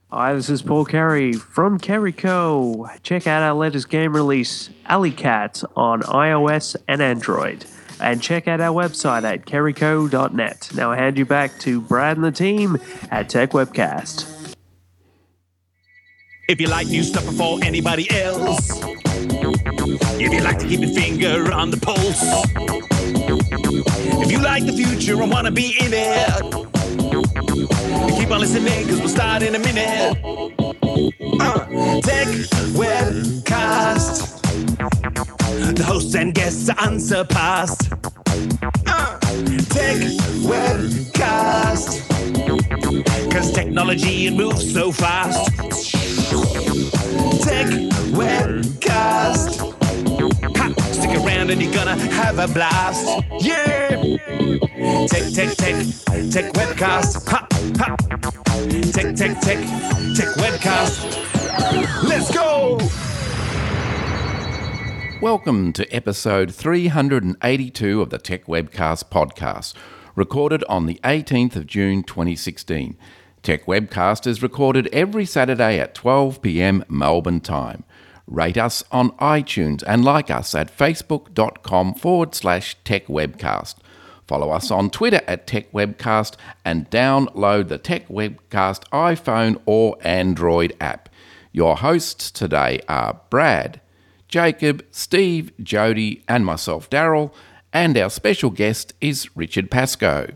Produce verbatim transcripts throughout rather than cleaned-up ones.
Hi, this is Paul Carey from Carey Co. Check out our latest game release, Alley Cat, on iOS and Android. And check out our website at carey co dot net. Now I hand you back to Brad and the team at Tech Webcast. If you like new stuff before anybody else, if you like to keep your finger on the pulse, if you like the future and want to be in it, keep on listening because we'll start in a minute. Uh, Tech Webcast. The hosts and guests are unsurpassed. Uh, Tech Webcast. Because technology, it moves so fast. Tech Webcast. Ha, stick around and you're gonna have a blast. Yeah! Tech, tech, tech, Tech Webcast. Ha, ha. Tech, tech, tech, Tech Webcast. Let's go! Welcome to episode three hundred eighty-two of the Tech Webcast podcast, recorded on the eighteenth of June twenty sixteen. Tech Webcast is recorded every Saturday at twelve p.m. Melbourne time. Rate us on iTunes and like us at facebook.com forward slash Tech Webcast. Follow us on Twitter at Tech Webcast and download the Tech Webcast iPhone or Android app. Your hosts today are Brad, Jacob, Steve, Jody and myself, Daryl, and our special guest is Richard Pascoe.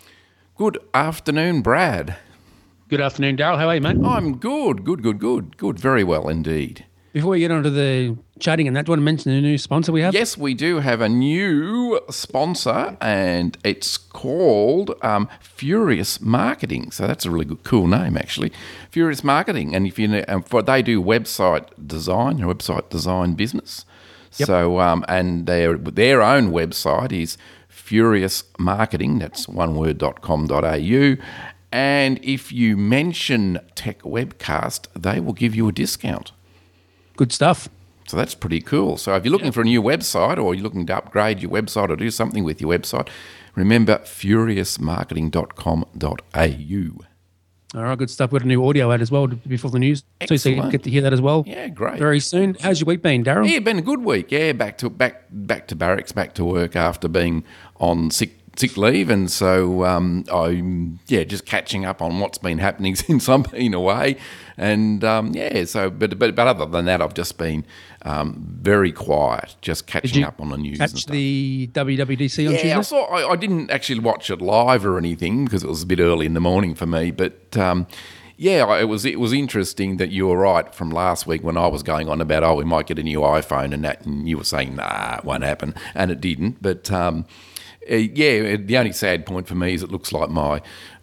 Good afternoon, Brad. Good afternoon, Daryl. How are you, mate? I'm good, good, good, good, good, very well indeed. Before we get on to the chatting and that, do you want to mention the new sponsor we have? Yes, we do have a new sponsor, and it's called um, Furious Marketing. So that's a really good, cool name, actually. Furious Marketing, and if you know, um, for they do website design, a website design business. Yep. So um, and their their own website is Furious Marketing. That's one word dot com dot a u. And if you mention Tech Webcast, they will give you a discount. Good stuff. So that's pretty cool. So if you're looking for a new website or you're looking to upgrade your website or do something with your website, remember furious marketing dot com dot a u. All right, good stuff. We've got a new audio ad as well before the news. Excellent. So you get to hear that as well. Yeah, great. Very soon. How's your week been, Daryl? Yeah, been a good week. Yeah, back to back back to barracks, back to work after being on sick sick leave, and so um, I'm yeah just catching up on what's been happening since I've been away, and um, yeah so but, but but other than that, I've just been um, very quiet, just catching up on the news. Catch and stuff. the W W D C on yeah, Tuesday? I saw. I, I didn't actually watch it live or anything because it was a bit early in the morning for me, but. Um, Yeah, it was it was interesting that you were right from last week when I was going on about, oh, we might get a new iPhone and that, and you were saying, nah, it won't happen, and it didn't. But, um, uh, yeah, the only sad point for me is it looks like my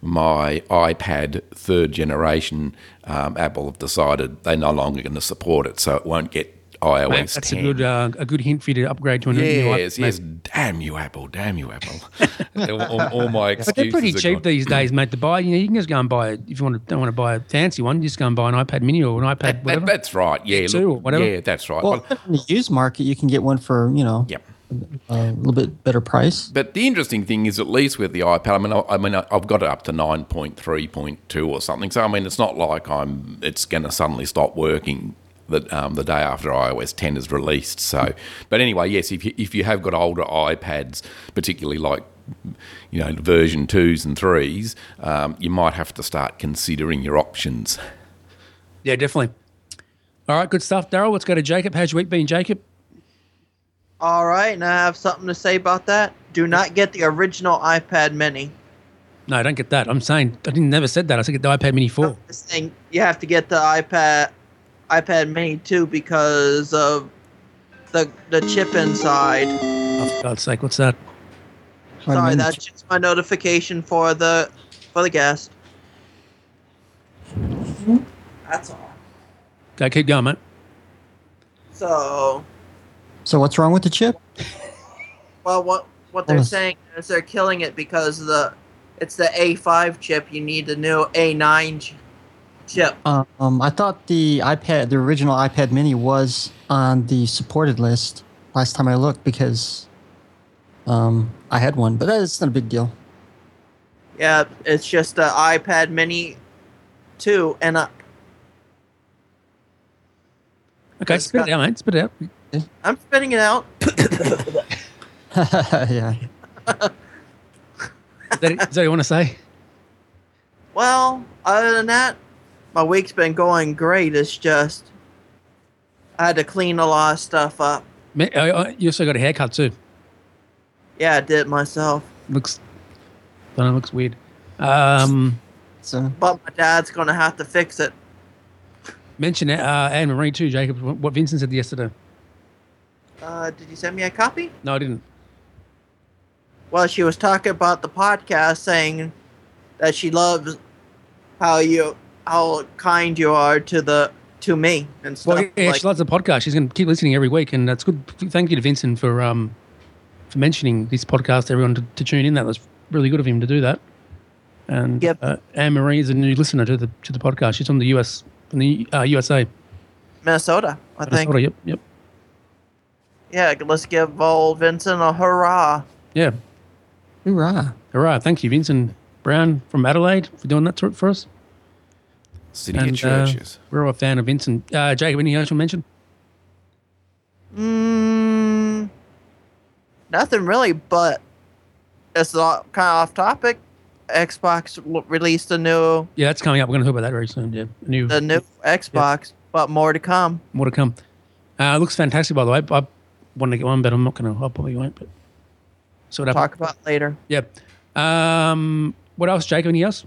my iPad third generation, um, Apple have decided they're no longer going to support it, so it won't get iOS Mate, that's ten. a good uh, a good hint for you to upgrade to a new iPad. Yes, yes, damn you, Apple, damn you, Apple. all, all my excuses But they're pretty are cheap gone. these days, mate, to buy. You know, you can just go and buy, if you want to, don't want to buy a fancy one, you just go and buy an iPad mini or an iPad That- whatever. that- that's right, yeah. Two look, or whatever. Yeah, that's right. Well, Well, in the used market, you can get one for, you know, yep. a little bit better price. But the interesting thing is, at least with the iPad, I mean, I, I mean, I've got it up to nine point three point two or something. So I mean, it's not like I'm. It's going to suddenly stop working the um, the day after iOS ten is released. So, but anyway, yes, if you if you have got older iPads, particularly like you know version twos and threes, um, you might have to start considering your options. Yeah, definitely. All right, good stuff. Daryl, let's go to Jacob. How's your week been, Jacob? All right, and I have something to say about that. Do not get the original iPad Mini. No, I don't get that. I'm saying, I didn't never said that. I said get the iPad Mini four. I'm just saying you have to get the iPad iPad Mini too because of the the chip inside. Oh, for God's sake, what's that? Sorry, that's just my notification for the for the guest. That's all. Okay, keep going, mate. So, So what's wrong with the chip? well, what what they're Oh. saying is they're killing it because the it's the A five chip. You need the new A nine ch- chip. Um, I thought the iPad, the original iPad Mini, was on the supported list last time I looked because um, I had one, but that's not a big deal. Yeah, it's just the iPad Mini two, and uh, Okay, It's spit got- it out, mate. Spit it out. I'm spitting it out. yeah. Is that, is that what you want to say? Well, other than that, my week's been going great. It's just I had to clean a lot of stuff up. Ma- oh, oh, You also got a haircut too. Yeah, I did it myself. Looks, don't know, looks weird. Um, So But my dad's gonna have to fix it. mention uh, Anne Marie too, Jacob. What Vincent said yesterday. Uh, did you send me a copy? No, I didn't. Well, she was talking about the podcast, saying that she loves how you how kind you are to the to me and stuff. Well, yeah, like, she loves the podcast. She's going to keep listening every week, and that's good. Thank you to Vincent for um for mentioning this podcast. To everyone to, to tune in. That was really good of him to do that. And Yep. uh, Anne Marie is a new listener to the to the podcast. She's from the U S from the uh, U S A. Minnesota, I think. Minnesota, Yep, yep, Yeah, let's give old Vincent a hurrah. yeah. hoorah. Hurrah! Thank you, Vincent Brown from Adelaide, for doing that to- for us. City And, of Churches. Uh, we're all a fan of Vincent. Uh, Jacob, anything else you want to mention? Mm, nothing really, but it's not kind of off topic. Xbox l- released a new Yeah, that's coming up. We're going to talk about that very soon. Yeah, a new the new Xbox, but more to come. more to come. Uh, it looks fantastic, by the way. I want to get one, but I'm not going to. I probably won't. But so what happened? Talk about it later. Yeah. Um, what else, Jacob? Anything else?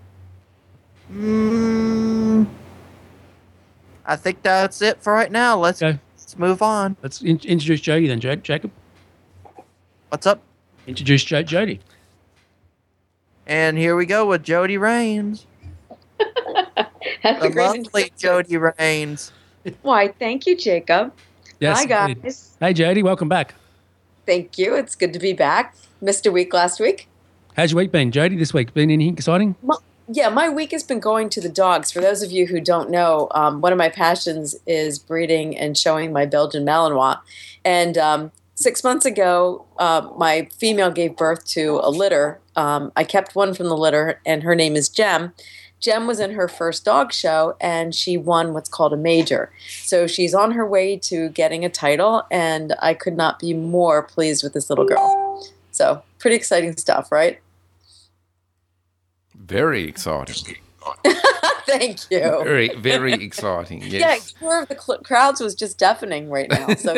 Mm, I think that's it for right now. Let's Okay. let's move on. Let's in- introduce Jody then, Ja- Jacob. What's up? Introduce jo- Jody. And here we go with Jody Raines, Happy the great lovely introduction. Jody Raines. Why, thank you, Jacob. Yes, Hi, indeed. guys. Hey, Jody. Welcome back. Thank you. It's good to be back. Missed a week last week. How's your week been, Jody? This week been anything exciting? Well, yeah, my week has been going to the dogs. For those of you who don't know, um, one of my passions is breeding and showing my Belgian Malinois. And um, six months ago, uh, my female gave birth to a litter. Um, I kept one from the litter, and her name is Jem. Jem was in her first dog show, and she won what's called a major. So she's on her way to getting a title, and I could not be more pleased with this little girl. So pretty exciting stuff, right? Very exciting. Thank you. Very, very exciting. Yeah, Yes. tour of the cl- crowds was just deafening right now. So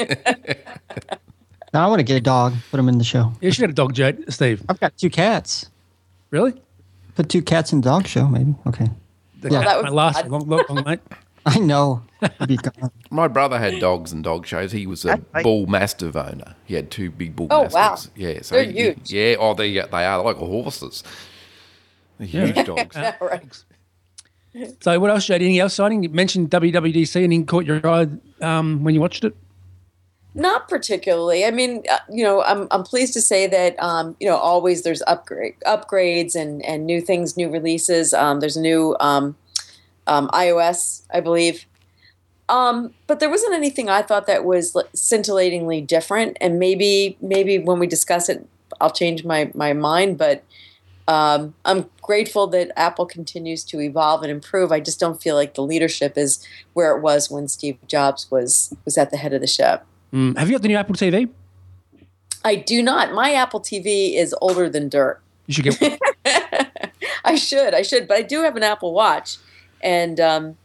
Now I want to get a dog. Put them in the show. You should get a dog, Jody. Steve. I've got two cats. Really? Put two cats in the dog show, maybe. Okay. The Yeah. cat That would might be last odd. long, long, long, mate. I know. It'd be gone. My brother had dogs and dog shows. He was a I- bull mastiff owner. He had two big bull Oh, mastiffs. wow. Yeah, so They're he- huge. Yeah, oh, they they are like horses. They're huge dogs. Yeah, right. So what else, Jody? Anything else exciting? You mentioned W W D C. Anything caught your eye um, when you watched it? Not particularly. I mean, uh, you know, I'm I'm pleased to say that um, you know, always there's upgrade upgrades and and new things, new releases. Um, there's a new um, um, iOS, I believe. Um, but there wasn't anything I thought that was like, scintillatingly different. And maybe maybe when we discuss it, I'll change my my mind. But um, I'm grateful that Apple continues to evolve and improve. I just don't feel like the leadership is where it was when Steve Jobs was was at the head of the ship. Mm. Have you got the new Apple T V? I do not. My Apple T V is older than dirt. You should get one. I should, I should, but I do have an Apple Watch, and um,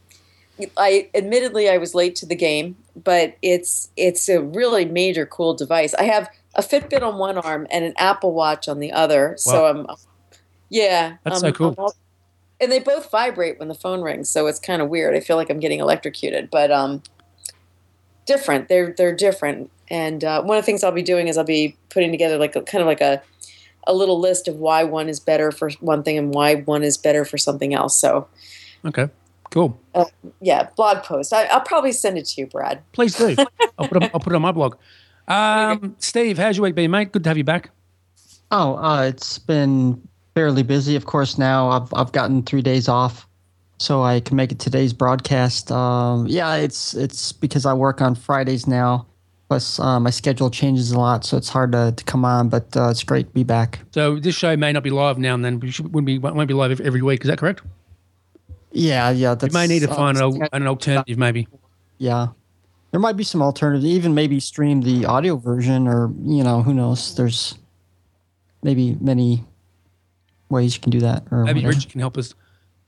I admittedly I was late to the game, but it's it's a really major cool device. I have a Fitbit on one arm and an Apple Watch on the other, so I'm yeah, That's um, so cool. I'm all- and they both vibrate when the phone rings, so it's kind of weird. I feel like I'm getting electrocuted, but um, different. They're they're different, and uh, one of the things I'll be doing is I'll be putting together like a kind of like a a little list of why one is better for one thing and why one is better for something else. So Okay, cool. yeah, blog post. I, I'll probably send it to you, Brad. Please do. I'll put it, I'll put it on my blog. Um, Steve, how's your week been, mate? Good to have you back. Oh, uh, it's been fairly busy. Of course, now I've I've gotten three days off, so I can make it today's broadcast. Um, yeah, it's it's because I work on Fridays now. Plus, uh, my schedule changes a lot, so it's hard to, to come on. But uh, it's great to be back. So this show may not be live now and then. We should, wouldn't be won't be live every, every week. Is that correct? Yeah, yeah. You That's, may need to uh, find an, an alternative, maybe. Yeah, there might be some alternatives. Even maybe stream the audio version, or you know, who knows? There's maybe many ways you can do that. Or Maybe whatever. Richard can help us.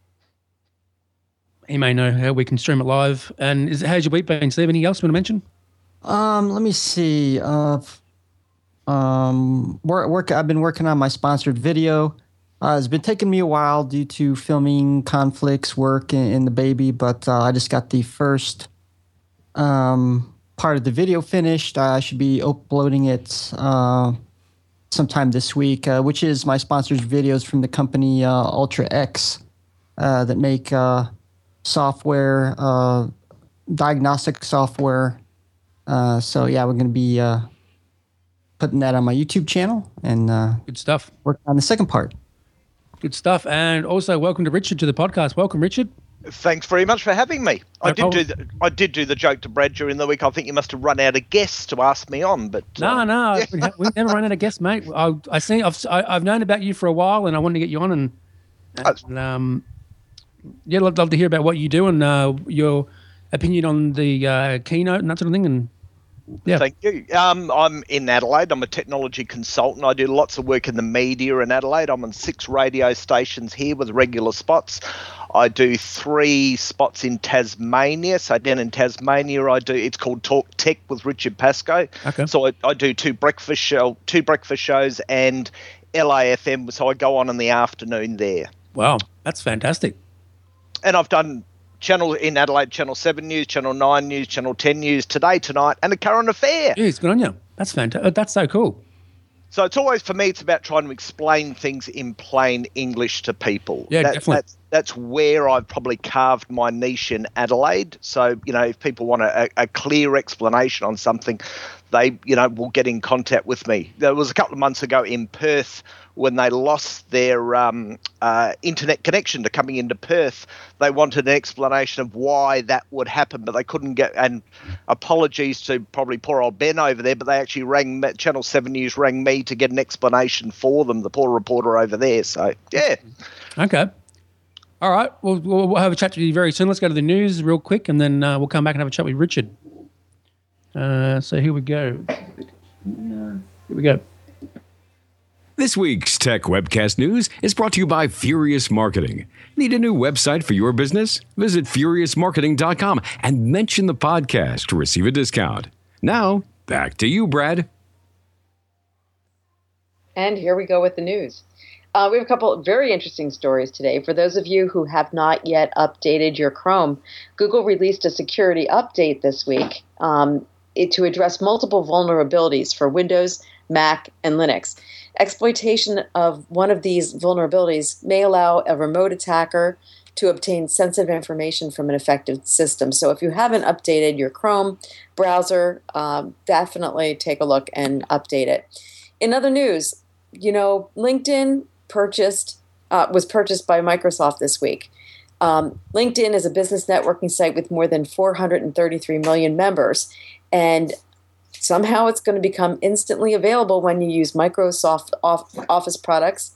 He may know how we can stream it live. And is, how's your week been, Steve? Anything else you want to mention? Um, let me see. Uh, um, work, work. I've been working on my sponsored video. Uh, it's been taking me a while due to filming conflicts, work, and, and the baby. But uh, I just got the first um, part of the video finished. I should be uploading it uh, sometime this week, uh, which is my sponsored videos from the company uh, Ultra X uh, that make uh, software, uh, diagnostic software. Uh, so yeah, we're going to be uh, putting that on my YouTube channel and uh, Good stuff. working on the second part. Good stuff. And also welcome to Richard to the podcast. Welcome, Richard. Thanks very much for having me. I No did problem. do the, I did do the joke to Brad during the week. I think you must have run out of guests to ask me on, but No, uh, no, we ha- we've never run out of guests, mate. I, I see. I've I, I've known about you for a while, and I wanted to get you on, and, and um, yeah, I'd love to hear about what you do and uh, your opinion on the uh, keynote and that sort of thing. And yeah, Thank you. Um, I'm in Adelaide. I'm a technology consultant. I do lots of work in the media in Adelaide. I'm on six radio stations here with regular spots. I do three spots in Tasmania. So down in Tasmania, I do. It's called Talk Tech with Richard Pascoe. Okay. So I, I do two breakfast show, two breakfast shows, and L A F M. So I go on in the afternoon there. wow, that's fantastic. And I've done channel in Adelaide, Channel seven News, Channel nine News, Channel ten News, Today, Tonight, and A Current Affair. Jeez, good on you. That's fantastic. That's so cool. So it's always, for me, it's about trying to explain things in plain English to people. Yeah, That- definitely. That's, that's where I've probably carved my niche in Adelaide. So, you know, if people want a, a clear explanation on something, they, you know, will get in contact with me. There was a couple of months ago in Perth when they lost their um, uh, internet connection to coming into Perth. They wanted an explanation of why that would happen, but they couldn't get, and apologies to probably poor old Ben over there, but they actually rang, me- Channel seven News rang me to get an explanation for them, the poor reporter over there. So, yeah. Okay. All right. Well, we'll, we'll have a chat to you very soon. Let's go to the news real quick, and then uh, we'll come back and have a chat with Richard. Uh, so here we go. Here we go. This week's Tech Webcast News is brought to you by Furious Marketing. Need a new website for your business? Visit furious marketing dot com and mention the podcast to receive a discount. Now, back to you, Brad. And here we go with the news. Uh, we have a couple of very interesting stories today. For those of you who have not yet updated your Chrome, Google released a security update this week um, it, to address multiple vulnerabilities for Windows, Mac, and Linux. Exploitation of one of these vulnerabilities may allow a remote attacker to obtain sensitive information from an affected system. So if you haven't updated your Chrome browser, um, definitely take a look and update it. In other news, you know, LinkedIn purchased uh, was purchased by Microsoft this week. Um, LinkedIn is a business networking site with more than four hundred thirty-three million members, and somehow it's going to become instantly available when you use Microsoft Office products.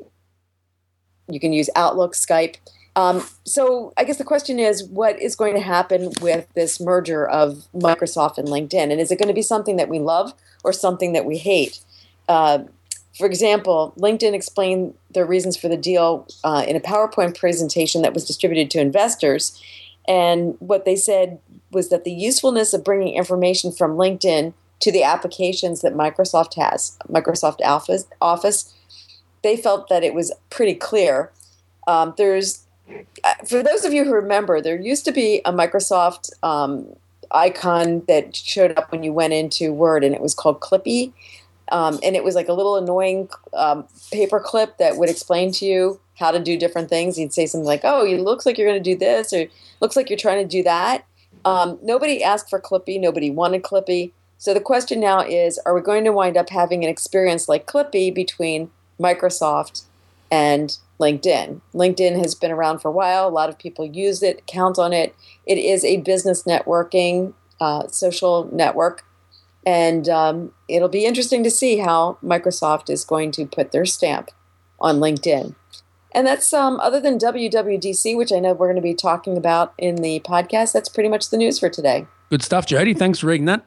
You can use Outlook, Skype. Um, so I guess the question is, what is going to happen with this merger of Microsoft and LinkedIn? And is it going to be something that we love or something that we hate? Uh, For example, LinkedIn explained their reasons for the deal uh, in a PowerPoint presentation that was distributed to investors. And what they said was that the usefulness of bringing information from LinkedIn to the applications that Microsoft has, Microsoft Office, Office, they felt that it was pretty clear. Um, there's, for those of you who remember, there used to be a Microsoft um, icon that showed up when you went into Word, and it was called Clippy. Um, and it was like a little annoying um, paper clip that would explain to you how to do different things. You'd say something like, oh, it looks like you're going to do this, or looks like you're trying to do that. Um, nobody asked for Clippy. Nobody wanted Clippy. So the question now is, are we going to wind up having an experience like Clippy between Microsoft and LinkedIn? LinkedIn has been around for a while. A lot of people use it, count on it. It is a business networking uh, social network. And um, it'll be interesting to see how Microsoft is going to put their stamp on LinkedIn. And that's, um, other than W W D C, which I know we're going to be talking about in the podcast, that's pretty much the news for today. Good stuff, Jody. Thanks for reading that.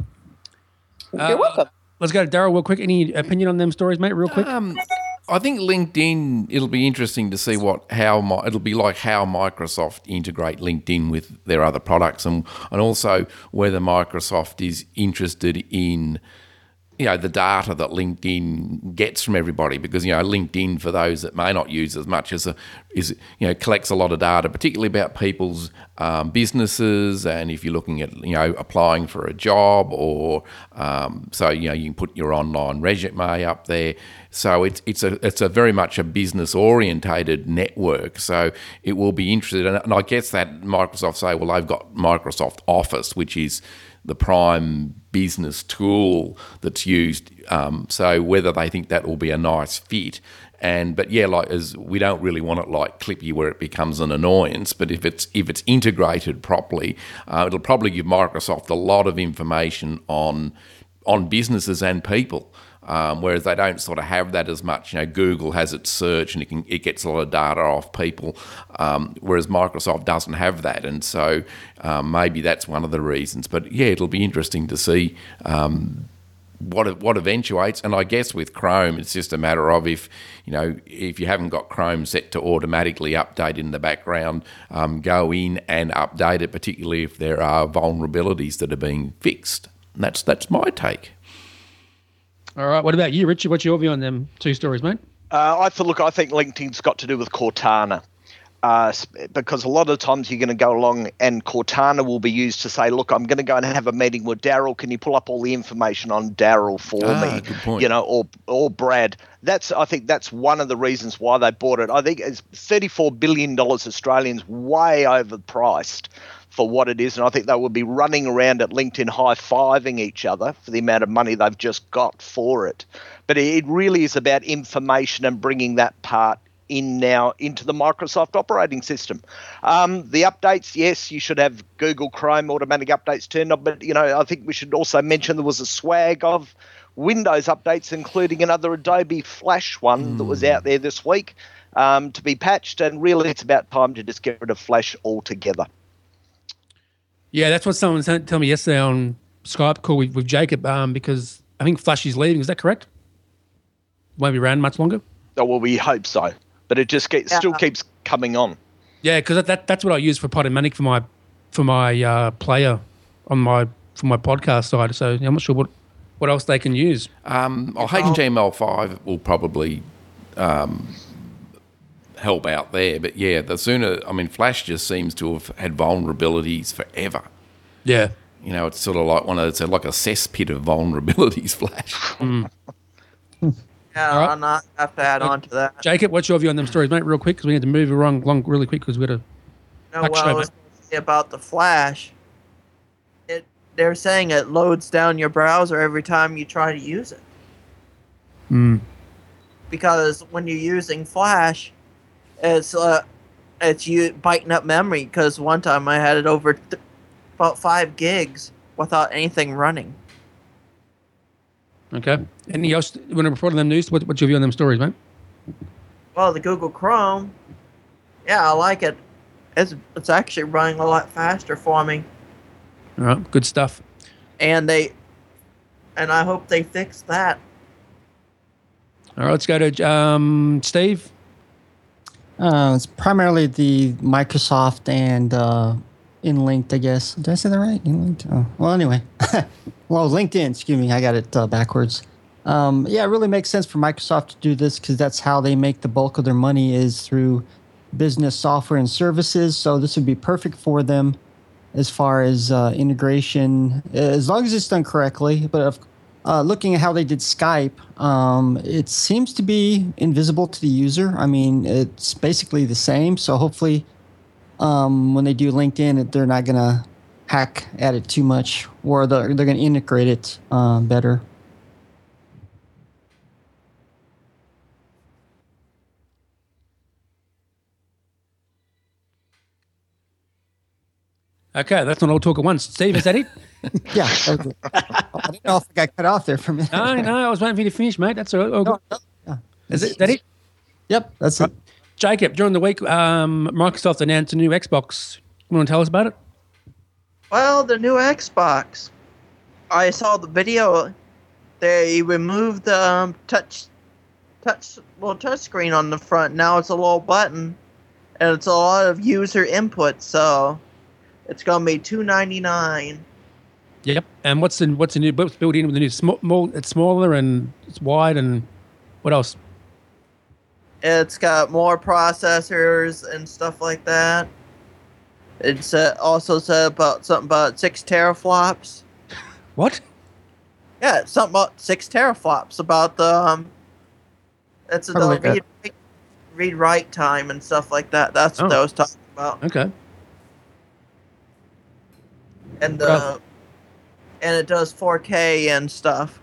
You're Uh, welcome. Let's go to Daryl real quick. Any opinion on them stories, mate, real quick? Um, I think LinkedIn, it'll be interesting to see what how mi- it'll be like how Microsoft integrate LinkedIn with their other products, and and also whether Microsoft is interested in, you know, the data that LinkedIn gets from everybody, because, you know, LinkedIn, for those that may not use as much as a, is, you know, collects a lot of data, particularly about people's um, businesses, and if you're looking at, you know, applying for a job, or um, so, you know, you can put your online resume up there. So it's it's a it's a very much a business orientated network. So it will be interested, and, and I guess that Microsoft say, well, they've got Microsoft Office, which is the prime business tool that's used. Um, so whether they think that will be a nice fit, and but yeah, like as we don't really want it like Clippy where it becomes an annoyance. But if it's if it's integrated properly, uh, it'll probably give Microsoft a lot of information on on businesses and people. Um, whereas they don't sort of have that as much. You know, Google has its search and it can it gets a lot of data off people, um, whereas Microsoft doesn't have that, and so um, maybe that's one of the reasons. But yeah, it'll be interesting to see um, what what eventuates. And I guess with Chrome, it's just a matter of if you know if you haven't got Chrome set to automatically update in the background, um, go in and update it, particularly if there are vulnerabilities that are being fixed. And that's that's my take. All right. What about you, Richard? What's your view on them two stories, mate? Uh, I thought, look, I think LinkedIn's got to do with Cortana, uh, because a lot of times you're going to go along and Cortana will be used to say, look, I'm going to go and have a meeting with Daryl. Can you pull up all the information on Daryl for Ah, me? good point. You know, or or Brad. That's I think that's one of the reasons why they bought it. I think it's thirty-four billion dollars Australians, way overpriced for what it is, and I think they will be running around at LinkedIn high-fiving each other for the amount of money they've just got for it. But it really is about information and bringing that part in now into the Microsoft operating system. Um, the updates, yes, you should have Google Chrome automatic updates turned on, but you know, I think we should also mention there was a swag of Windows updates, including another Adobe Flash one mm. that was out there this week um, to be patched, and really it's about time to just get rid of Flash altogether. Yeah, that's what someone sent, told me yesterday on Skype call with, with Jacob, um, because I think Flash is leaving. Is that correct? Won't be around much longer? Oh, well, we hope so. But it just keeps, Yeah. still keeps coming on. Yeah, because that, that, that's what I use for Podomatic for my for my uh, player on my for my podcast side. So I'm not sure what, what else they can use. Um, oh, H T M L five will probably um, help out there, but yeah, the sooner, I mean, Flash just seems to have had vulnerabilities forever. Yeah. You know, it's sort of like one of, it's like a cesspit of vulnerabilities, Flash. Mm. Yeah, All right. I'll not have to add on to that. Jacob, what's your view on them stories, mate, real quick, because we need to move along, along really quick because we've got to... No, Touch what I over. was going to say about the Flash, it they're saying it loads down your browser every time you try to use it. Mm. Because when you're using Flash, it's uh, it's you biting up memory. Because one time I had it over th- about five gigs without anything running. Okay. Anything else you want to report on them news? What, what's your view on them stories, mate? Well, the Google Chrome, yeah, I like it. It's it's actually running a lot faster for me, All right, good stuff. and they, and I hope they fix that. All right, let's go to um, Steve. Uh, it's primarily the Microsoft and uh, InLinked, I guess. Did I say that right? InLinked? Oh, well, anyway. Well, LinkedIn, excuse me. I got it uh, backwards. Um, yeah, it really makes sense for Microsoft to do this because that's how they make the bulk of their money is through business software and services. So this would be perfect for them as far as uh, integration, as long as it's done correctly. But uh, looking at how they did Skype, um, it seems to be invisible to the user. I mean, it's basically the same. So hopefully um, when they do LinkedIn, they're not going to hack at it too much, or they're, they're going to integrate it uh, better. Okay, that's not all talk at once. Steve, is that it? Yeah. Okay. I didn't know if I got cut off there for a minute. No, no, I was waiting for you to finish, mate. That's all, all good. No, no, yeah. Is it, that it? Yep, that's it. Jacob, during the week, um, Microsoft announced a new Xbox. You want to tell us about it? Well, the new Xbox. I saw the video. They removed the um, touch, touch, little touch screen on the front. Now it's a little button, and it's a lot of user input. So it's gonna be two ninety nine. Yep. And what's the what's the new what's built in with the new small? It's smaller and it's wide, and what else? It's got more processors and stuff like that. It's uh, also said about something about six teraflops. What? Yeah, it's something about six teraflops about the um. It's the like read, read write time and stuff like that. That's what Oh. I was talking about. Okay. And What else? the and it does four K and stuff.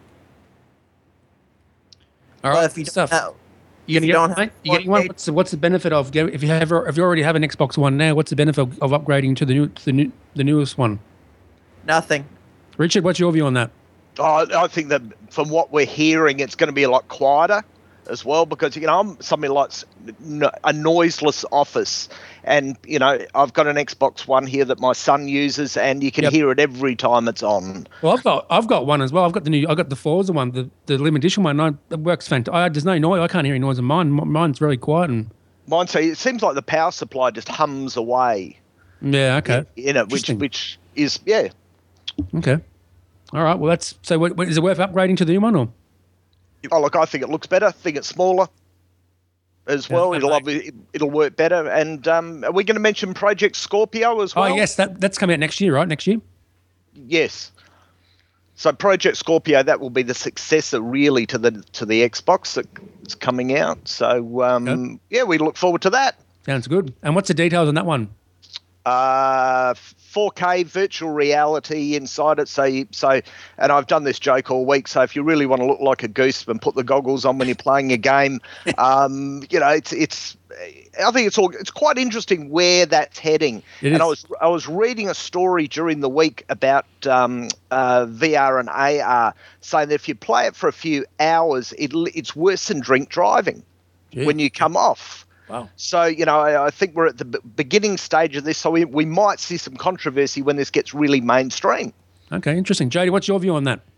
All But right. if you stuff. don't have, You if gonna you get don't one, have mate? You getting one? four K What's the, what's the benefit of get- if you have if you already have an Xbox One now? What's the benefit of, of upgrading to the new to the new the newest one? nothing. Richard, what's your view on that? Oh, I think that from what we're hearing, it's going to be a lot quieter as well, because you know I'm something like s- n- a noiseless office, and you know I've got an Xbox One here that my son uses, and you can Yep. hear it every time it's on. Well, I've got I've got one as well. I've got the new I got the Forza one, the the limited edition one. And I, it works fantastic. There's no noise. I can't hear any noise in mine. M- Mine's very quiet and Mine, so it seems like the power supply just hums away yeah. Okay. in it, which Interesting. which is yeah. Okay. All right. Well, that's so. What, what, is it worth upgrading to the new one or? Oh, look, I think it looks better. I think it's smaller as well. Yeah, it'll okay. obvi- it'll work better. And um, are we going to mention Project Scorpio as well? Oh yes, that that's coming out next year, right? Next year. Yes. So Project Scorpio, that will be the successor really to the to the Xbox that's coming out. So um, Okay. yeah, we look forward to that. Sounds good. And what's the details on that one? Uh, four K virtual reality inside it. So, you, so, and I've done this joke all week. So, if you really want to look like a goose and put the goggles on when you're playing a game, um, you know, it's it's. I think it's all. It's quite interesting where that's heading. It and is. I was I was reading a story during the week about um, uh, V R and A R, saying that if you play it for a few hours, it it's worse than drink driving Gee. when you come off. Wow. So, you know, I, I think we're at the b- beginning stage of this, so we, we might see some controversy when this gets really mainstream. Okay, interesting. Jody, what's your view on that?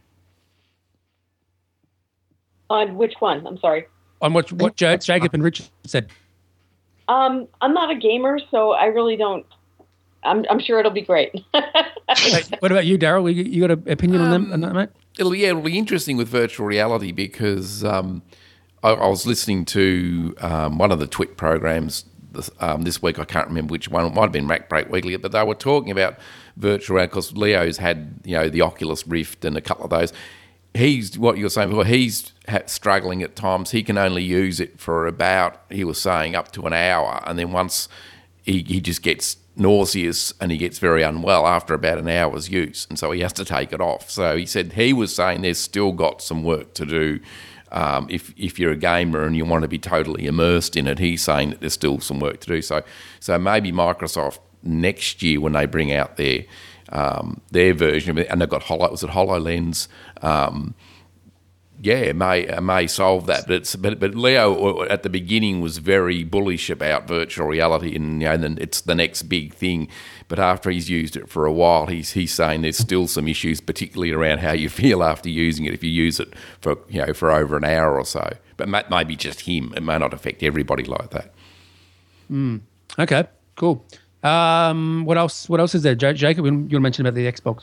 On which one? I'm sorry. On what what Ja- Jacob and Richard said. Um, I'm not a gamer, so I really don't. I'm, I'm sure it'll be great. Hey, what about you, Daryl? You, you got an opinion on them, on that, mate? It'll yeah, it'll be interesting with virtual reality because um, I, I was listening to um, one of the Twit programs this, um, this week. I can't remember which one. It might have been Rack Break Weekly, but they were talking about virtual reality because Leo's had you know the Oculus Rift and a couple of those. He's what you were saying before. He's ha- struggling at times. He can only use it for about he was saying up to an hour, and then once he, he just gets nauseous and he gets very unwell after about an hour's use, and so he has to take it off. So he said he was saying there's still got some work to do. Um, if if you're a gamer and you want to be totally immersed in it, he's saying that there's still some work to do. So so maybe Microsoft next year when they bring out their um, their version of it, and they've got Holo, was it HoloLens? Um, yeah, it may it may solve that, but it's but, but Leo at the beginning was very bullish about virtual reality, and you know, then it's the next big thing. But after he's used it for a while, he's he's saying there's still some issues, particularly around how you feel after using it. If you use it for you know for over an hour or so, but that may be just him. It may not affect everybody like that. Okay, cool. Um, what else? What else is there, Ja- Jacob? You want to mention about the Xbox?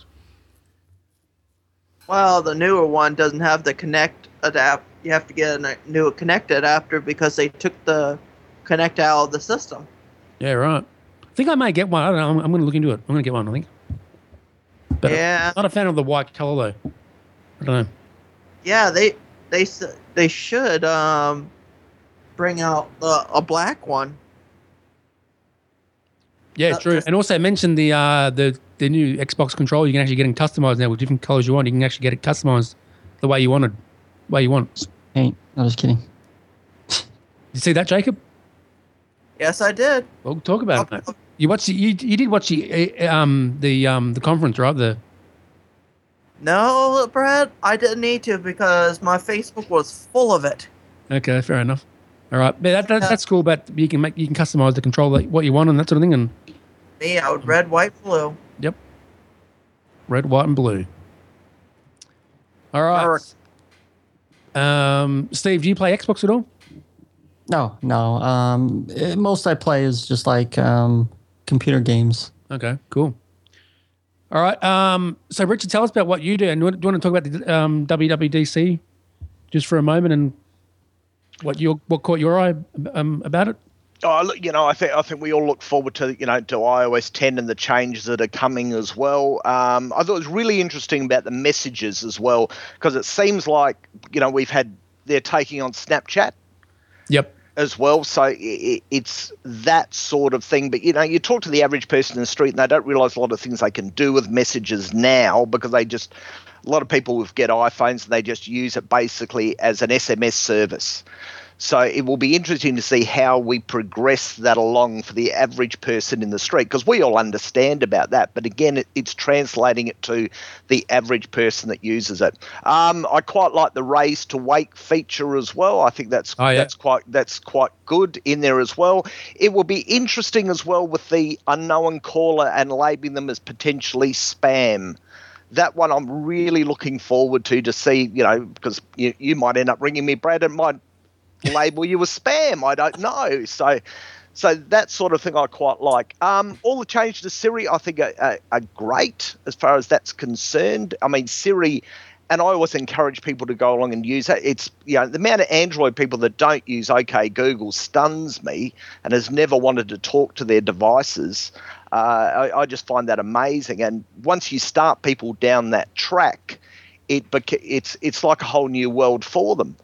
Well, the newer one doesn't have the Connect adapt. You have to get a new Connect adapter because they took the Connect out of the system. Yeah, right. I think I may get one. I don't know. I'm, I'm going to look into it. I'm going to get one. I think. But Yeah. I'm not a fan of the white color though. I don't know. Yeah, they they s- they should um bring out the, a black one. Yeah, Uh, true. just- And also I mentioned the uh, the the new Xbox controller. You can actually get it customized now with different colors you want. You can actually get it customized the way you wanted, way you want. Ain't. No, just kidding. You see that, Jacob? Yes, I did. Well, talk about it. Mate. You watched. the- You you did watch the uh, um the um the conference, right? The No, Brad, I didn't need to because my Facebook was full of it. okay, fair enough. All right, but that, that that's cool. But you can make you can customize the controller what you want and that sort of thing. And Me, I would red, white, blue. yep. red, white, and blue. All right. Um, Steve, do you play Xbox at all? No, no. Um, it, most I play is just like um, computer games. Okay, cool. All right. Um, so, Richard, tell us about what you do. And do you want to talk about the um, W W D C just for a moment and what your what caught your eye um, about it? Oh, look, you know, I think I think we all look forward to you know to i O S ten and the changes that are coming as well. Um, I thought it was really interesting about the messages as well, because it seems like you know we've had they're taking on Snapchat. Yep. As well, so it, it's that sort of thing. But you know, you talk to the average person in the street, and they don't realise a lot of things they can do with messages now, because they just a lot of people will get iPhones and they just use it basically as an S M S service. So it will be interesting to see how we progress that along for the average person in the street, because we all understand about that. But again, it, it's translating it to the average person that uses it. Um, I quite like the raise to wake feature as well. I think that's oh, yeah. that's quite that's quite good in there as well. It will be interesting as well with the unknown caller and labeling them as potentially spam. That one I'm really looking forward to to see, you know, because you, you might end up ringing me, Brad, and might label you as spam. I don't know. So so that sort of thing I quite like. Um, all the changes to Siri I think are, are, are great as far as that's concerned. I mean, Siri, and I always encourage people to go along and use it. It's, you know, the amount of Android people that don't use OK Google stuns me and has never wanted to talk to their devices. Uh, I, I just find that amazing. And once you start people down that track, it beca- it's it's like a whole new world for them.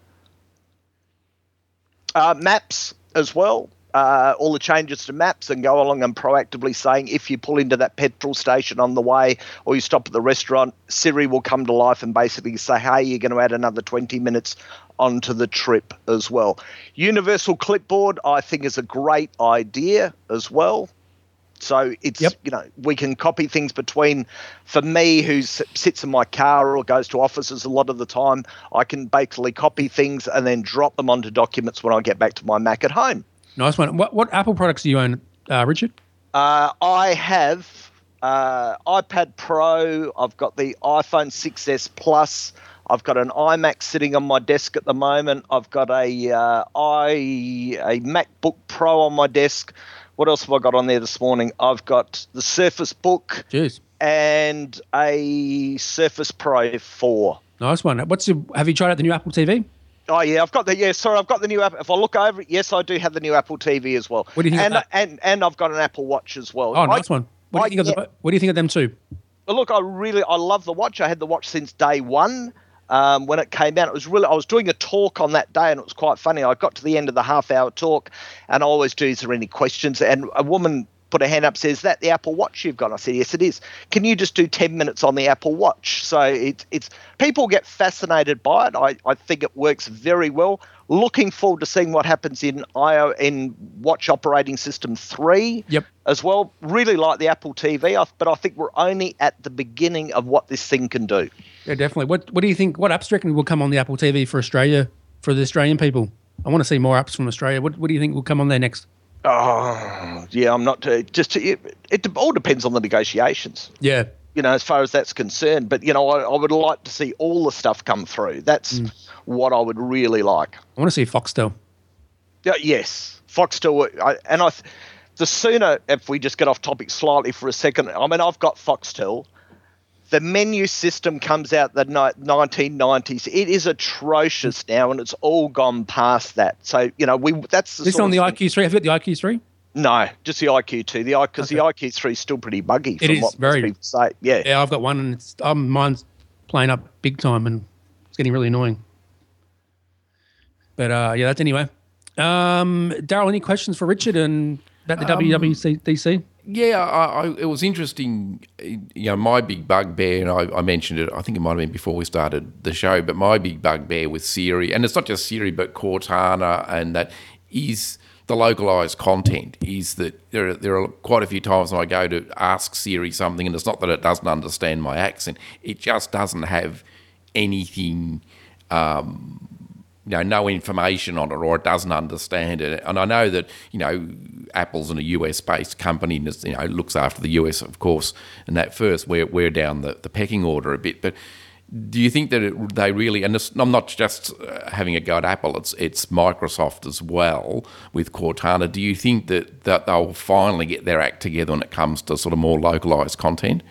Uh, maps as well, uh, all the changes to maps, and go along and proactively saying if you pull into that petrol station on the way or you stop at the restaurant, Siri will come to life and basically say, hey, you're going to add another twenty minutes onto the trip as well. Universal clipboard, I think, is a great idea as well. So it's, yep. you know, we can copy things between, for me who sits in my car or goes to offices a lot of the time, I can basically copy things and then drop them onto documents when I get back to my Mac at home. Nice one. What, what Apple products do you own, uh, Richard? Uh, I have uh, iPad Pro. I've got the iPhone six S Plus. I've got an iMac sitting on my desk at the moment. I've got a, uh, i a MacBook Pro on my desk. What else have I got on there this morning? I've got the Surface Book. Jeez. And a Surface Pro four. Nice one. What's your, have you tried out the new Apple T V? Oh, yeah, I've got the, yeah, sorry, I've got the new Apple. If I look over it, yes, I do have the new Apple T V as well. What do you think and, of that? And, and I've got an Apple Watch as well. Oh, nice I, one. What do, you I, think of the, what do you think of them too? Look, I really, I love the watch. I had the watch since day one. Um, when it came out, it was really, I was doing a talk on that day and it was quite funny. I got to the end of the half hour talk and I always do, is there any questions? And a woman put her hand up, says, is that the Apple Watch you've got? I said, yes, it is. Can you just do ten minutes on the Apple Watch? So it, it's, people get fascinated by it. I, I think it works very well. Looking forward to seeing what happens in I O in Watch Operating System three yep. as well. Really like the Apple T V, but I think we're only at the beginning of what this thing can do. Yeah, definitely. What What do you think? What apps do you reckon will come on the Apple T V for Australia, for the Australian people? I want to see more apps from Australia. What What do you think will come on there next? Oh, yeah, I'm not uh, just it, it all depends on the negotiations. Yeah. You know, as far as that's concerned. But, you know, I, I would like to see all the stuff come through. That's mm. what I would really like. I want to see Foxtel. Yeah, yes, Foxtel. I, and I, the sooner, if we just get off topic slightly for a second, I mean, I've got Foxtel. The menu system comes out the nineteen nineties. It is atrocious now, and it's all gone past that. So, you know, we that's the this on the I Q three. Have you got the I Q three? No, just the I Q two. The because okay. the I Q three is still pretty buggy. It from is what very. People say. Yeah, yeah. I've got one, and it's um, mine's playing up big time, and it's getting really annoying. But uh, yeah, that's anyway. Um, Daryl, any questions for Richard and about the um, W W D C? Yeah, I, I, it was interesting. You know, my big bugbear, and I, I mentioned it, I think it might have been before we started the show, but my big bugbear with Siri, and it's not just Siri, but Cortana, and that is the localised content, is that there are, there are quite a few times when I go to ask Siri something, and it's not that it doesn't understand my accent, it just doesn't have anything um, you know, no information on it, or it doesn't understand it. And I know that, you know, Apple's in a U S-based company, and, you know, looks after the U S, of course, and that first, we're, we're down the, the pecking order a bit. But do you think that it, they really, and this, I'm not just uh, having a go at Apple, it's it's Microsoft as well with Cortana, do you think that, that they'll finally get their act together when it comes to sort of more localised content?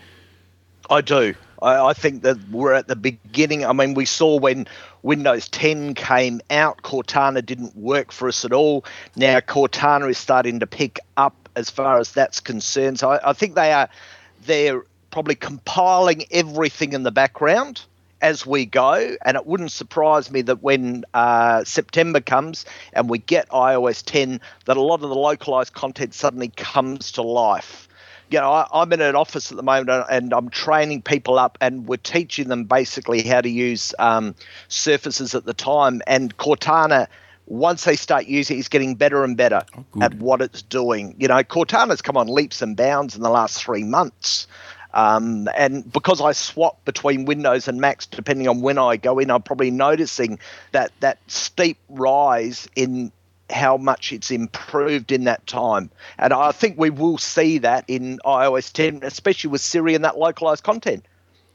I do. I, I think that we're at the beginning. I mean, we saw when Windows ten came out, Cortana didn't work for us at all. Now Cortana is starting to pick up as far as that's concerned. So I, I think they are, they're probably compiling everything in the background as we go, and it wouldn't surprise me that when uh, September comes and we get i O S ten, that a lot of the localized content suddenly comes to life. You know, I, I'm in an office at the moment and I'm training people up, and we're teaching them basically how to use um, Surfaces at the time. And Cortana, once they start using it, is getting better and better oh, at what it's doing. You know, Cortana's come on leaps and bounds in the last three months. Um, and because I swap between Windows and Macs, depending on when I go in, I'm probably noticing that that steep rise in how much it's improved in that time. And I think we will see that in i O S ten, especially with Siri and that localized content.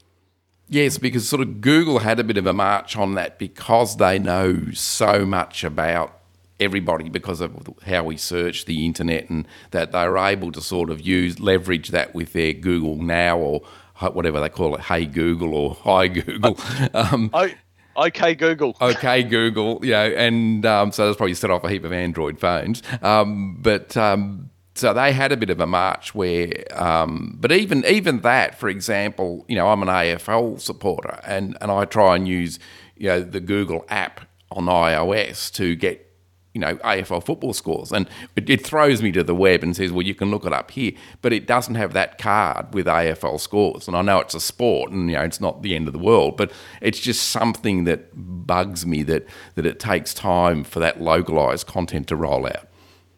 Yes, because sort of Google had a bit of a march on that because they know so much about everybody because of how we search the internet, and that they're able to sort of use leverage that with their Google Now, or whatever they call it, Hey Google or Hi Google. Um, oh, okay Google. Okay Google, you know, and um, so that's probably set off a heap of Android phones. Um, but um, so they had a bit of a march where, um, but even even that, for example, you know, I'm an A F L supporter, and, and I try and use, you know, the Google app on iOS to get, you know, A F L football scores, and it, it throws me to the web and says, well, you can look it up here, but it doesn't have that card with A F L scores. And I know it's a sport, and, you know, it's not the end of the world, but it's just something that bugs me that that it takes time for that localized content to roll out.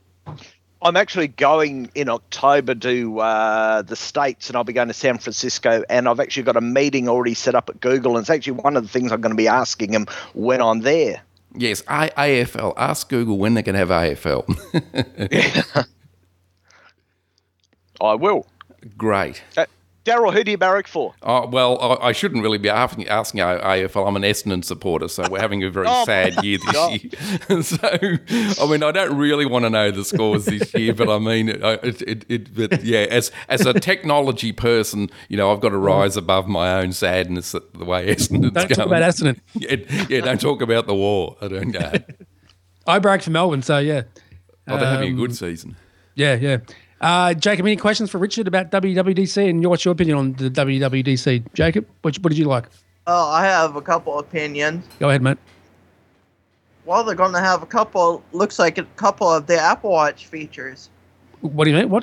I'm actually going in October to uh, the States, and I'll be going to San Francisco, and I've actually got a meeting already set up at Google, and it's actually one of the things I'm going to be asking them when I'm there. Yes, A F L. Ask Google when they can have A F L. I will. Great. Uh, Daryl, who do you barrack for? Oh, well, I, I shouldn't really be asking, asking A F L. I'm an Essendon supporter, so we're having a very oh, sad year this God. year. So, I mean, I don't really want to know the scores this year, but I mean, it, it, it, but yeah, as as a technology person, you know, I've got to rise above my own sadness at the way Essendon's don't going. Talk about Essendon. Yeah, yeah, don't talk about the war. I don't know. I barrack for Melbourne, so yeah. Oh, they're um, having a good um, season. Yeah, yeah. Uh, Jacob, any questions for Richard about W W D C, and what's your opinion on the W W D C? Jacob, what, what did you like? Oh, I have a couple opinions. Go ahead, mate. Well, they're going to have a couple, looks like a couple of the Apple Watch features. What do you mean? What?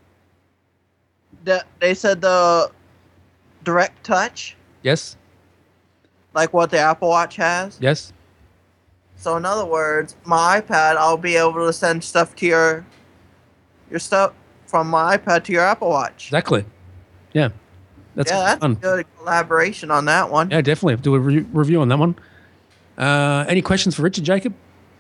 The, they said the direct touch. Yes. Like what the Apple Watch has. Yes. So in other words, my iPad, I'll be able to send stuff to your your stuff from my iPad to your Apple Watch. Exactly. Yeah. That's yeah, that's fun. a good collaboration on that one. Yeah, definitely. Do a re- review on that one. Uh, any questions for Richard, Jacob?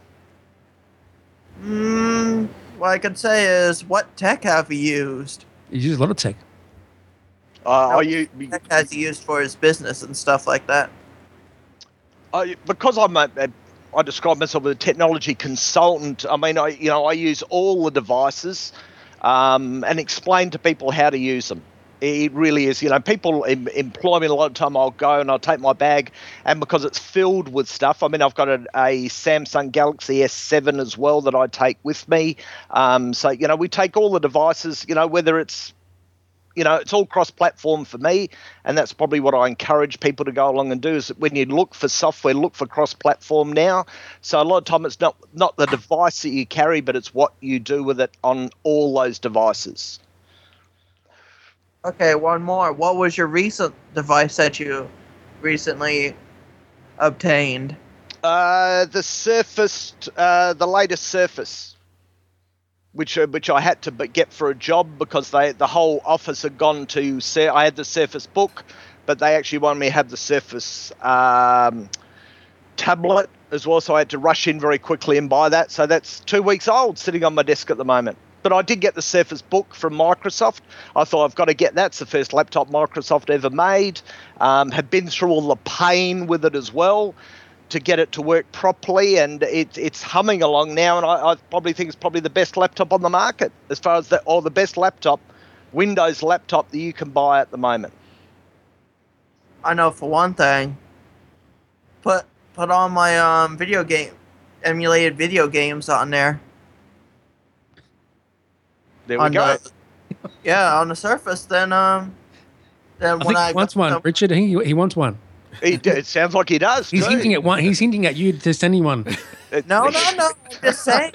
Mm, what I could say is, what tech have you used? He uses a lot of tech. Uh, are you? Tech has he used for his business and stuff like that? I, because I'm a, a I describe myself as a technology consultant. I mean, I you know I use all the devices um, and explain to people how to use them. It really is, you know, people em- employ me a lot of time. I'll go and I'll take my bag, and because it's filled with stuff. I mean, I've got a, a Samsung Galaxy S seven as well that I take with me. Um, so you know, we take all the devices. You know, whether it's You know, it's all cross-platform for me, and that's probably what I encourage people to go along and do. Is that when you look for software, look for cross-platform now. So a lot of time it's not not the device that you carry, but it's what you do with it on all those devices. Okay, one more. What was your recent device that you recently obtained? Uh, the Surface, uh, the latest Surface. Which uh, which I had to get for a job because they the whole office had gone to. I had the Surface Book, but they actually wanted me to have the Surface um, tablet as well, so I had to rush in very quickly and buy that. So that's two weeks old, sitting on my desk at the moment. But I did get the Surface Book from Microsoft. I thought I've got to get that. It's the first laptop Microsoft ever made. Um, have been through all the pain with it as well to get it to work properly, and it, it's humming along now. And I, I probably think it's probably the best laptop on the market as far as the, or the best laptop, Windows laptop that you can buy at the moment. I know for one thing. Put put on my um video game, emulated video games on there. There we go. The, yeah, on the Surface. Then um, then I when think I he wants got one, them- Richard. He he wants one. He, it sounds like he does. He's too. hinting at one. He's hinting at you to send him one. No, no, no. I'm just saying,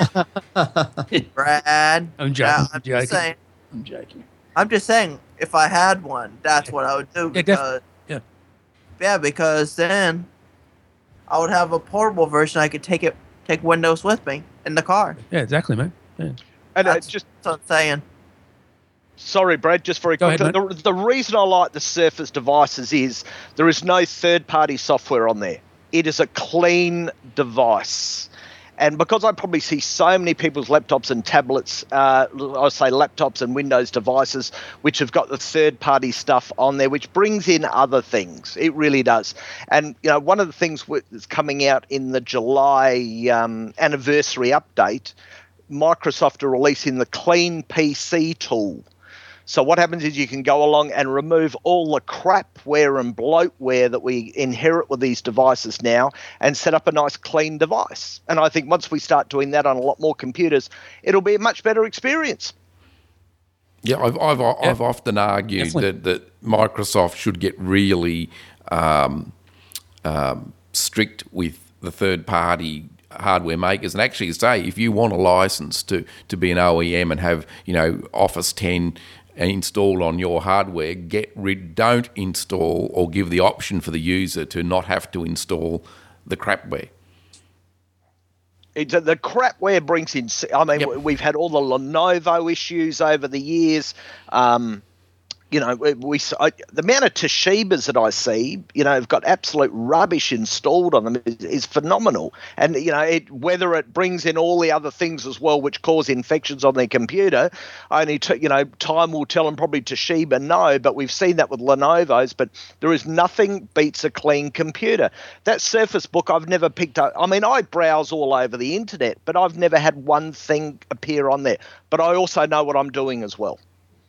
Brad. I'm joking. yeah, I'm I'm joking. just saying. I'm joking. I'm just saying. If I had one, that's what I would do. Yeah, def- Because yeah. yeah, because then I would have a portable version. I could take it, take Windows with me in the car. Yeah, exactly, man. Yeah. And uh, That's just what I'm saying. Sorry, Brad, just very Go quickly. ahead, the, the reason I like the Surface devices is there is no third-party software on there. It is a clean device. And because I probably see so many people's laptops and tablets, uh, I say laptops and Windows devices, which have got the third-party stuff on there, which brings in other things. It really does. And, you know, one of the things that's coming out in the July um, anniversary update, Microsoft are releasing the Clean P C tool. So what happens is you can go along and remove all the crapware and bloatware that we inherit with these devices now and set up a nice clean device. And I think once we start doing that on a lot more computers, it'll be a much better experience. Yeah, I've I've, I've often argued Definitely. that, that Microsoft should get really um, um, strict with the third-party hardware makers and actually say if you want a license to, to be an O E M and have, you know, Office ten installed on your hardware, get rid, don't install or give the option for the user to not have to install the crapware. It's, the crapware brings in, I mean, Yep. we've had all the Lenovo issues over the years. Um, you know, we, we I, the amount of Toshibas that I see, you know, have got absolute rubbish installed on them is, is phenomenal. And, you know, it, whether it brings in all the other things as well, which cause infections on their computer, only, t- you know, time will tell, and probably Toshiba no, but we've seen that with Lenovo's, but there is nothing beats a clean computer. That Surface Book I've never picked up. I mean, I browse all over the internet, but I've never had one thing appear on there. But I also know what I'm doing as well.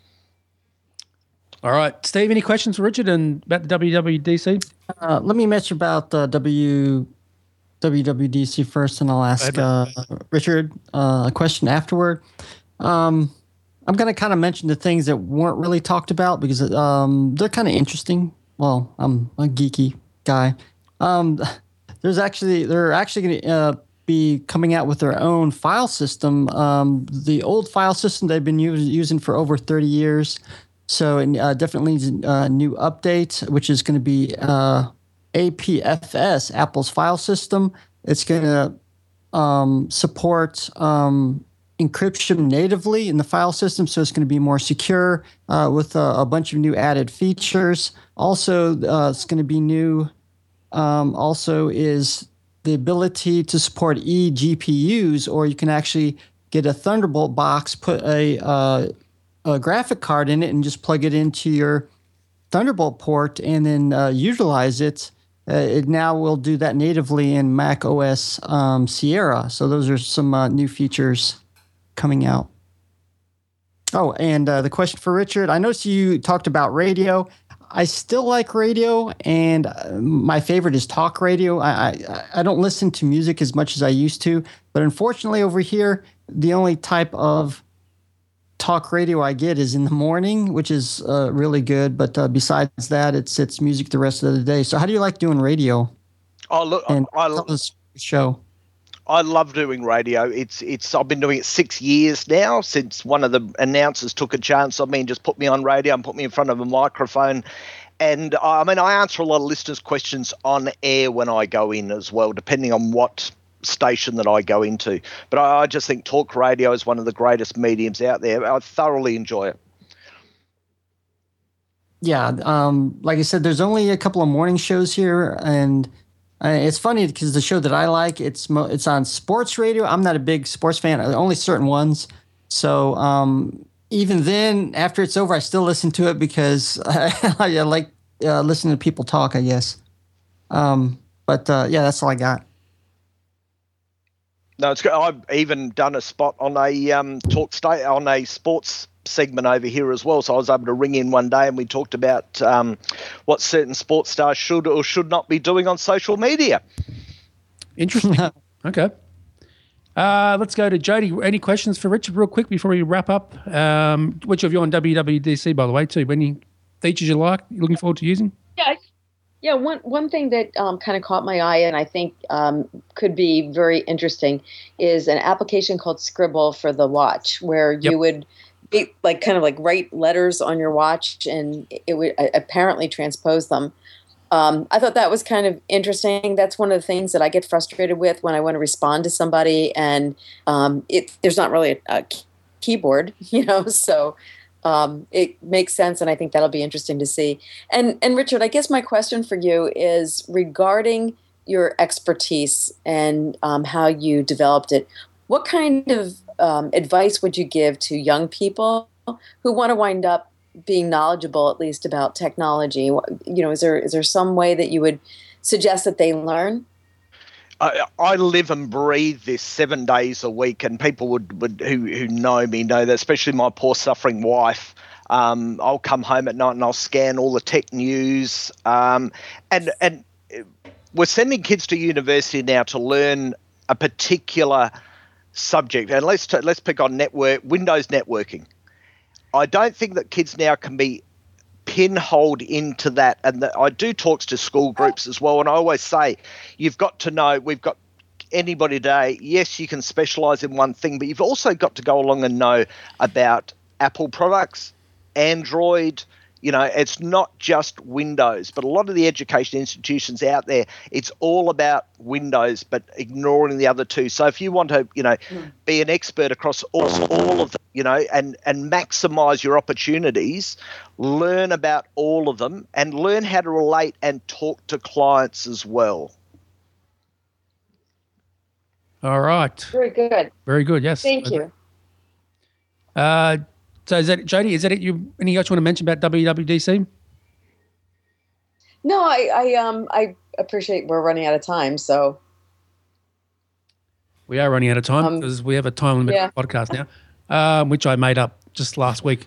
All right, Steve. Any questions for Richard and about the W W D C? Uh, let me mention about uh, W W W D C first, and I'll ask uh, Richard uh, a question afterward. Um, I'm going to kind of mention the things that weren't really talked about because um, they're kind of interesting. Well, I'm a geeky guy. Um, there's actually they're actually going to uh, be coming out with their own file system. Um, the old file system they've been u- using for over thirty years. So uh, definitely a uh, new update, which is going to be uh, A P F S, Apple's file system. It's going to um, support um, encryption natively in the file system, so it's going to be more secure uh, with a, a bunch of new added features. Also, uh, it's going to be new. Um, also, is the ability to support eGPUs, or you can actually get a Thunderbolt box, put a uh, a graphic card in it and just plug it into your Thunderbolt port and then uh, utilize it. Uh, it now will do that natively in Mac O S um, Sierra. So those are some uh, new features coming out. Oh, and uh, the question for Richard, I noticed you talked about radio. I still like radio, and uh, my favorite is talk radio. I, I I don't listen to music as much as I used to, but unfortunately over here, the only type of talk radio I get is in the morning, which is uh, really good. But uh, besides that, it's it's music the rest of the day. So how do you like doing radio? Oh, look, And I, tell us the show. I love doing radio. It's it's. I've been doing it six years now since one of the announcers took a chance on me and just put me on radio and put me in front of a microphone. And I mean, I answer a lot of listeners' questions on air when I go in as well, depending on what station that I go into. But I, I just think talk radio is one of the greatest mediums out there. I thoroughly enjoy it. Yeah, um, like I said, there's only a couple of morning shows here, and Uh, it's funny because the show that I like, it's mo- it's on sports radio. I'm not a big sports fan, only certain ones. So um, even then, after it's over, I still listen to it because I, I like uh, listening to people talk, I guess. Um, but uh, yeah, that's all I got. No, it's good. I've even done a spot on a um, talk state on a sports segment over here as well. So I was able to ring in one day and we talked about um, what certain sports stars should or should not be doing on social media. Interesting. Okay. Uh, let's go to Jody. Any questions for Richard real quick before we wrap up? Um, which of you on W W D C, by the way, too? Any features you like, you're looking forward to using? Yeah, yeah. One one thing that um, kind of caught my eye and I think um, could be very interesting is an application called Scribble for the watch, where Yep. you would be, like kind of like write letters on your watch and it would uh, apparently transpose them. Um, I thought that was kind of interesting. That's one of the things that I get frustrated with when I want to respond to somebody, and um, it there's not really a, a keyboard, you know. So um, it makes sense, and I think that'll be interesting to see. And and Richard, I guess my question for you is regarding your expertise and um, how you developed it. What kind of um, advice would you give to young people who want to wind up being knowledgeable, at least about technology? You know, is there is there some way that you would suggest that they learn? I, I live and breathe this seven days a week, and people would, would who who know me know that, especially my poor suffering wife. Um, I'll come home at night and I'll scan all the tech news, um, and and we're sending kids to university now to learn a particular subject, and let's t- let's pick on network Windows networking. I don't think that kids now can be pinholed into that. And the, I do talks to school groups as well. And I always say, you've got to know, we've got anybody today, yes, you can specialize in one thing, but you've also got to go along and know about Apple products, Android. You know, it's not just Windows, but a lot of the education institutions out there, it's all about Windows, but ignoring the other two. So if you want to, you know, be an expert across all, all of them, you know, and, and maximize your opportunities, learn about all of them and learn how to relate and talk to clients as well. All right. Very good. Very good, yes. Thank you. Uh, so is that, Jody, is that it? You, any else you want to mention about W W D C? No, I, I um I appreciate we're running out of time, so We are running out of time Um, because we have a time limit yeah. podcast now, um, which I made up just last week.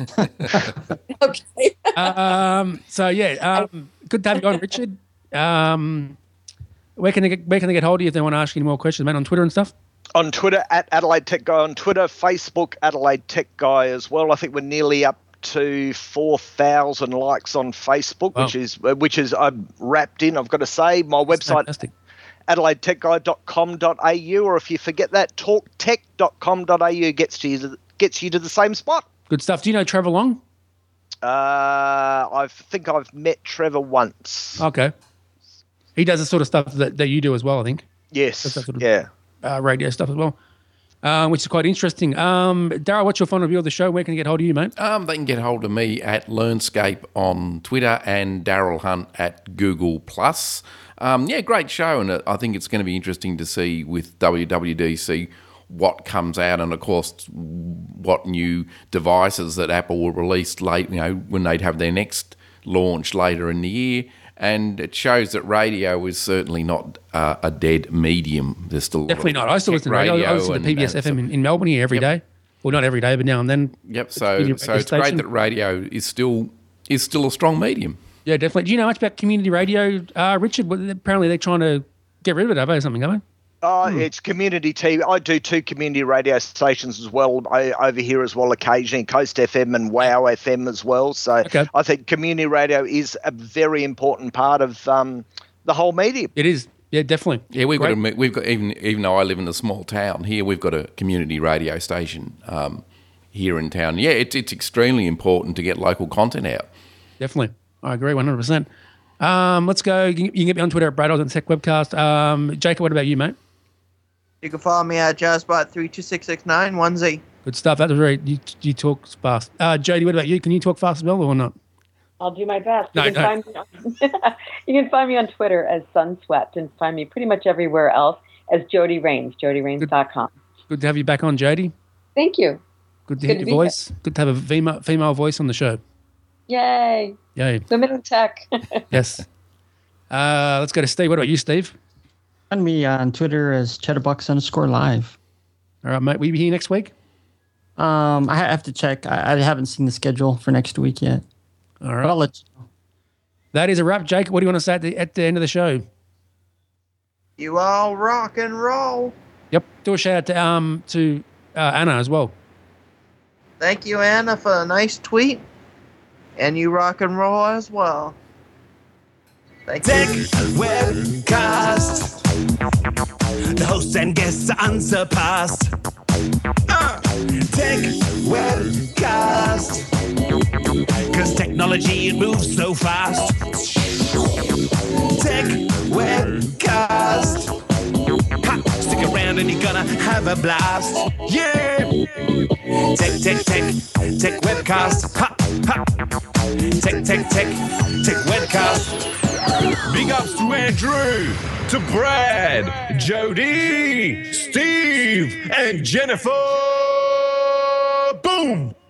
okay. um, so yeah, um, good to have you on, Richard. Um, where can they get, where can they get hold of you if they want to ask you any more questions, man? On Twitter and stuff. On Twitter, at Adelaide Tech Guy on Twitter, Facebook, Adelaide Tech Guy as well. I think we're nearly up to four thousand likes on Facebook, Wow. which is which is I'm wrapped in, I've got to say. My That's website, fantastic. adelaide tech guy dot com dot a u, or if you forget that, talk tech dot com dot a u gets to you, gets you to the same spot. Good stuff. Do you know Trevor Long? Uh, I think I've met Trevor once. Okay. He does the sort of stuff that, that you do as well, I think. Yes, That's that sort of- yeah. Uh, radio stuff as well, um, which is quite interesting. Um, Darryl, what's your final review of the show? Where can they get hold of you, mate? Um, they can get hold of me at LearnScape on Twitter and Daryl Hunt at Google Plus. Um, yeah, great show, and I think it's going to be interesting to see with W W D C what comes out, and of course what new devices that Apple will release late. You know, when they'd have their next launch later in the year. And it shows that radio is certainly not uh, a dead medium. There's still a lot Definitely of not. I still tech listen to radio. I listen to and- P B S and F M so- in, in Melbourne here every Yep. day. Well, not every day, but now and then. Yep. It's So, community so radio it's great station. that radio is still is still a strong medium. Yeah, definitely. Do you know much about community radio, uh, Richard? Well, apparently they're trying to get rid of it, have they, or something, haven't Oh, it's community T V. I do two community radio stations as well I, over here as well occasionally, Coast F M and Wow F M as well. So Okay. I think community radio is a very important part of um, the whole medium. It is. Yeah, definitely. Yeah, we've Great. got a, we've got even even though I live in a small town here, we've got a community radio station um, here in town. Yeah, it's it's extremely important to get local content out. Definitely. I agree one hundred percent. Um, let's go. You can, you can get me on Twitter at Brad Oz and Tech Webcast. Um, Jacob, what about you, mate? You can follow me at Jazzbot three two six six nine one Z. Good stuff. That was very, you, you talk fast. Uh, Jody, what about you? Can you talk fast as well or not? I'll do my best. No, you, can no. find me on, you can find me on Twitter as Sunswept and find me pretty much everywhere else as Jody Rains, jody rains dot com. Good to have you back on, Jody. Thank you. Good to Good hear to your be voice. Good to have a female, female voice on the show. Yay. Yay. Women in tech. Yes. Uh, let's go to Steve. What about you, Steve? Find me on Twitter as Cheddarbucks underscore live. All right, mate. Will you be here next week? Um, I ha- have to check. I, I haven't seen the schedule for next week yet. All right. But I'll let you know. That is a wrap, Jake. What do you want to say at the, at the end of the show? You all rock and roll. Yep. Do a shout out to um to uh, Anna as well. Thank you, Anna, for a nice tweet. And you rock and roll as well. Thank Tech you. Webcast. The hosts and guests are unsurpassed. Uh, Tech Webcast. Cause technology, it moves so fast. Tech Webcast. Ha, stick around and you're gonna have a blast. Yeah! Tech, tech, tech, tech webcast. Ha, ha. Tech, tech, tech, tech webcast. Big ups to Andrew, to Brad, Jody, Steve, and Jennifer. Boom!